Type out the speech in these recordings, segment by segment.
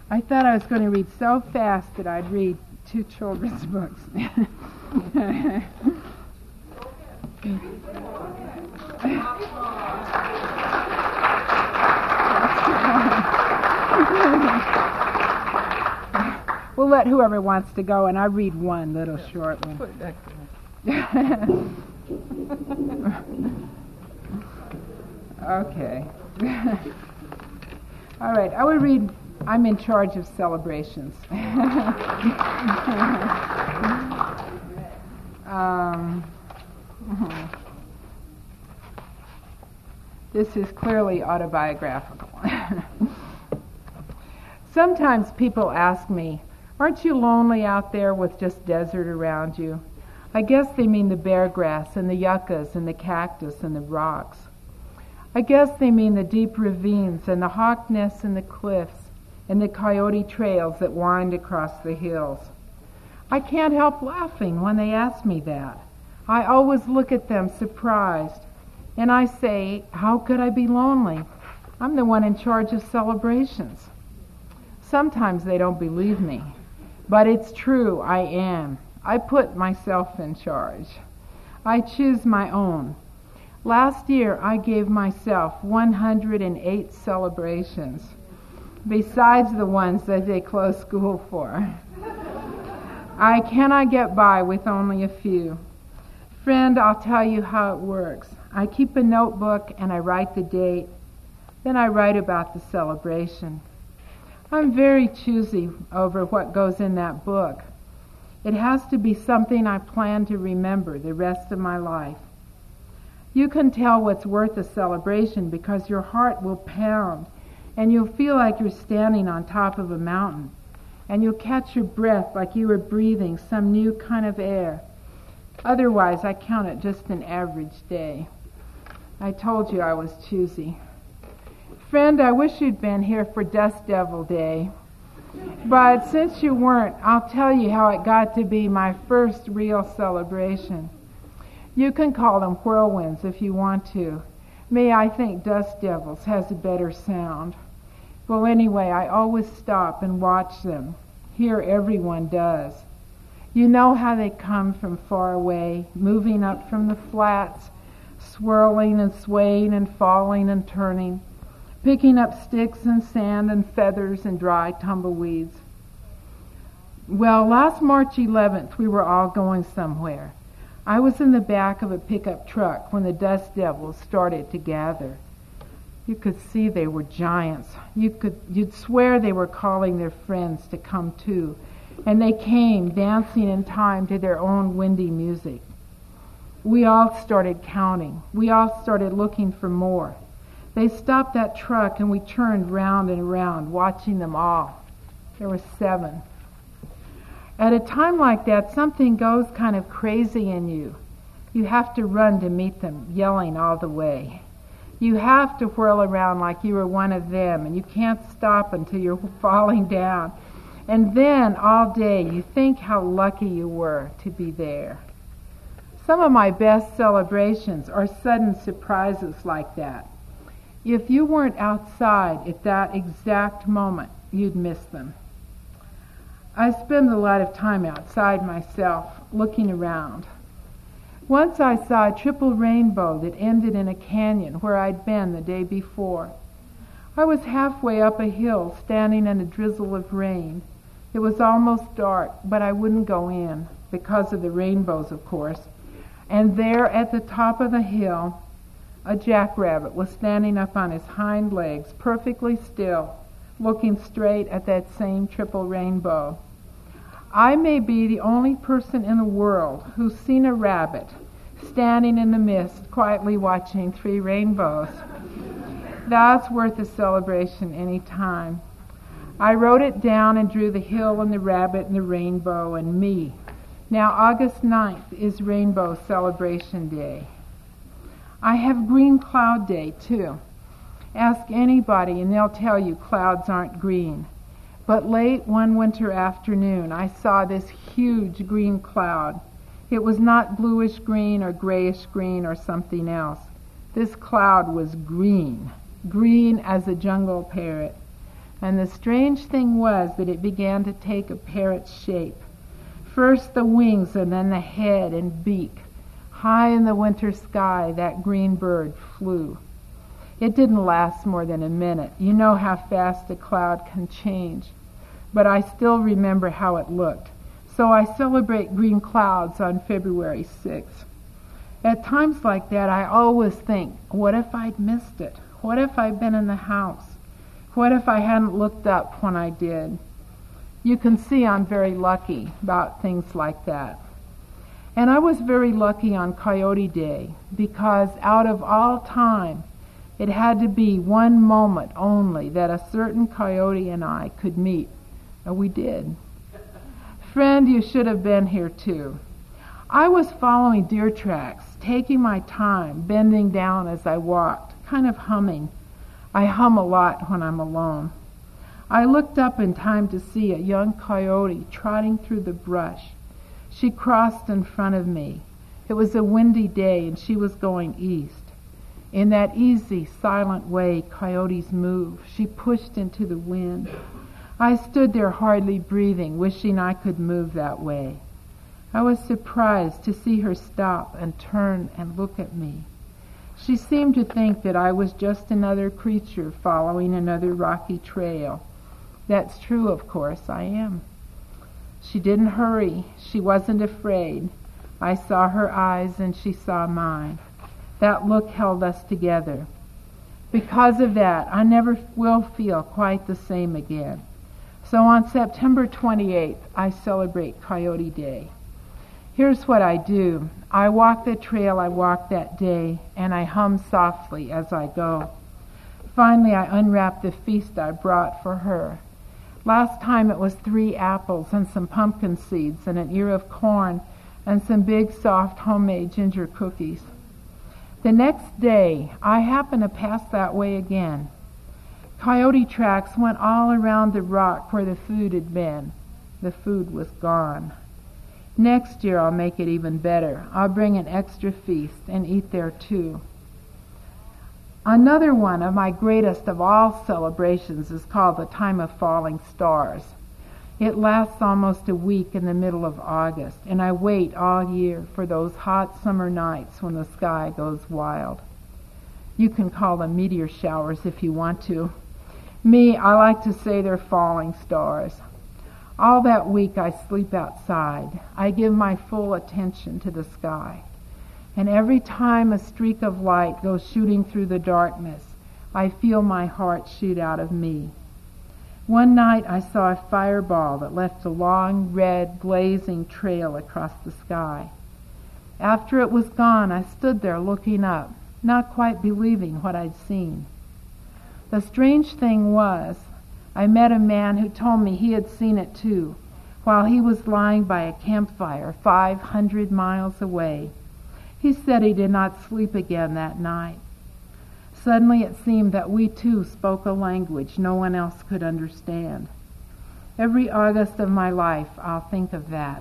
I thought I was going to read so fast that I'd read 2 children's books. We'll let whoever wants to go, and I read one little short one. Okay. All right, I will read I'm in charge of celebrations. This is clearly autobiographical. Sometimes people ask me, aren't you lonely out there with just desert around you? I guess they mean the bear grass and the yuccas and the cactus and the rocks. I guess they mean the deep ravines and the hawk nests and the cliffs and the coyote trails that wind across the hills. I can't help laughing when they ask me that. I always look at them surprised, and I say, how could I be lonely? I'm the one in charge of celebrations. Sometimes they don't believe me, but it's true, I am. I put myself in charge. I choose my own. Last year I gave myself 108 celebrations, besides the ones that they closed school for. I cannot get by with only a few. Friend, I'll tell you how it works. I keep a notebook and I write the date. Then I write about the celebration. I'm very choosy over what goes in that book. It has to be something I plan to remember the rest of my life. You can tell what's worth a celebration because your heart will pound and you'll feel like you're standing on top of a mountain, and you'll catch your breath like you were breathing some new kind of air. Otherwise, I count it just an average day. I told you I was choosy. Friend, I wish you'd been here for Dust Devil Day. But since you weren't, I'll tell you how it got to be my first real celebration. You can call them whirlwinds if you want to. Me, I think Dust Devils has a better sound. Well, anyway, I always stop and watch them. Here everyone does. You know how they come from far away, moving up from the flats, swirling and swaying and falling and turning, picking up sticks and sand and feathers and dry tumbleweeds. Well, last March 11th, we were all going somewhere. I was in the back of a pickup truck when the Dust Devils started to gather. You could see they were giants. You'd swear they were calling their friends to come too. And they came, dancing in time to their own windy music. We all started counting. We all started looking for more. They stopped that truck and we turned round and around, watching them all. There were 7. At a time like that, something goes kind of crazy in you. You have to run to meet them, yelling all the way. You have to whirl around like you were one of them, and you can't stop until you're falling down. And then all day you think how lucky you were to be there. Some of my best celebrations are sudden surprises like that. If you weren't outside at that exact moment, you'd miss them. I spend a lot of time outside myself, looking around. Once I saw a triple rainbow that ended in a canyon where I'd been the day before. I was halfway up a hill, standing in a drizzle of rain. It was almost dark, but I wouldn't go in, because of the rainbows, of course. And there at the top of the hill, a jackrabbit was standing up on his hind legs, perfectly still, looking straight at that same triple rainbow. I may be the only person in the world who's seen a rabbit standing in the mist, quietly watching 3 rainbows. That's worth a celebration any time. I wrote it down and drew the hill and the rabbit and the rainbow and me. Now August 9th is Rainbow Celebration Day. I have Green Cloud Day too. Ask anybody and they'll tell you clouds aren't green. But late one winter afternoon I saw this huge green cloud. It was not bluish green or grayish green or something else. This cloud was green, green as a jungle parrot. And the strange thing was that it began to take a parrot's shape. First the wings and then the head and beak. High in the winter sky, that green bird flew. It didn't last more than a minute. You know how fast a cloud can change. But I still remember how it looked. So I celebrate green clouds on February 6th. At times like that, I always think, what if I'd missed it? What if I'd been in the house? What if I hadn't looked up when I did? You can see I'm very lucky about things like that. And I was very lucky on Coyote Day because out of all time, it had to be one moment only that a certain coyote and I could meet. And we did. Friend, you should have been here too. I was following deer tracks, taking my time, bending down as I walked, kind of humming. I hum a lot when I'm alone. I looked up in time to see a young coyote trotting through the brush. She crossed in front of me. It was a windy day and she was going east. In that easy, silent way coyotes move, she pushed into the wind. I stood there hardly breathing, wishing I could move that way. I was surprised to see her stop and turn and look at me. She seemed to think that I was just another creature following another rocky trail. That's true, of course, I am. She didn't hurry. She wasn't afraid. I saw her eyes and she saw mine. That look held us together. Because of that, I never will feel quite the same again. So on September 28th, I celebrate Coyote Day. Here's what I do. I walk the trail I walked that day, and I hum softly as I go. Finally, I unwrap the feast I brought for her. Last time it was 3 apples and some pumpkin seeds and an ear of corn and some big, soft, homemade ginger cookies. The next day, I happened to pass that way again. Coyote tracks went all around the rock where the food had been. The food was gone. Next year I'll make it even better. I'll bring an extra feast and eat there too. Another one of my greatest of all celebrations is called the Time of Falling Stars. It lasts almost a week in the middle of August, and I wait all year for those hot summer nights when the sky goes wild. You can call them meteor showers if you want to. Me, I like to say they're falling stars. All that week I sleep outside. I give my full attention to the sky. And every time a streak of light goes shooting through the darkness, I feel my heart shoot out of me. One night I saw a fireball that left a long, red, blazing trail across the sky. After it was gone, I stood there looking up, not quite believing what I'd seen. The strange thing was, I met a man who told me he had seen it too, while he was lying by a campfire 500 miles away. He said he did not sleep again that night. Suddenly it seemed that we too spoke a language no one else could understand. Every August of my life I'll think of that.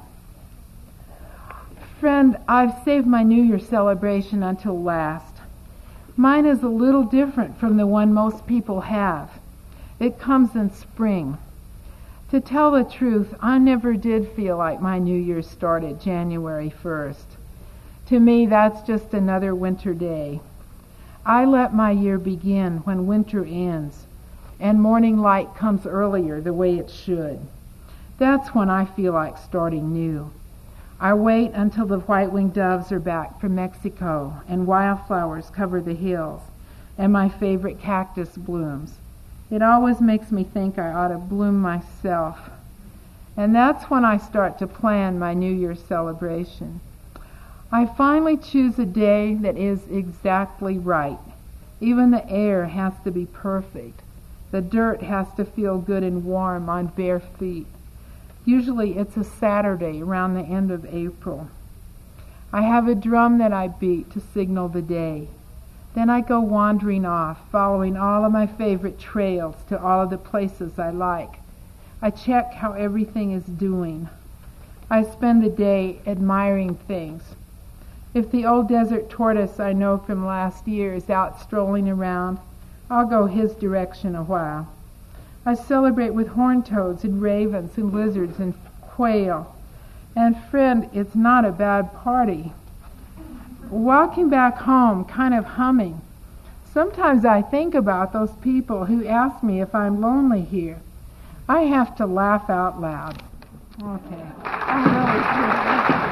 Friend, I've saved my New Year celebration until last. Mine is a little different from the one most people have. It comes in spring. To tell the truth, I never did feel like my New Year started January 1st. To me, that's just another winter day. I let my year begin when winter ends and morning light comes earlier the way it should. That's when I feel like starting new. I wait until the white-winged doves are back from Mexico and wildflowers cover the hills and my favorite cactus blooms. It always makes me think I ought to bloom myself. And that's when I start to plan my New Year's celebration. I finally choose a day that is exactly right. Even the air has to be perfect. The dirt has to feel good and warm on bare feet. Usually it's a Saturday around the end of April. I have a drum that I beat to signal the day. Then I go wandering off, following all of my favorite trails to all of the places I like. I check how everything is doing. I spend the day admiring things. If the old desert tortoise I know from last year is out strolling around, I'll go his direction a while. I celebrate with horned toads and ravens and lizards and quail. And friend, it's not a bad party. Walking back home, kind of humming. Sometimes I think about those people who ask me if I'm lonely here. I have to laugh out loud. Okay. I'm really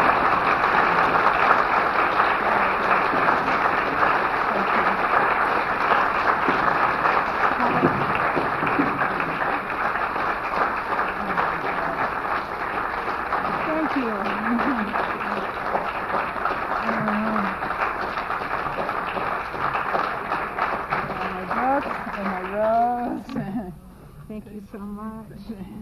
Thank you. My books and my rose. Thank you so much.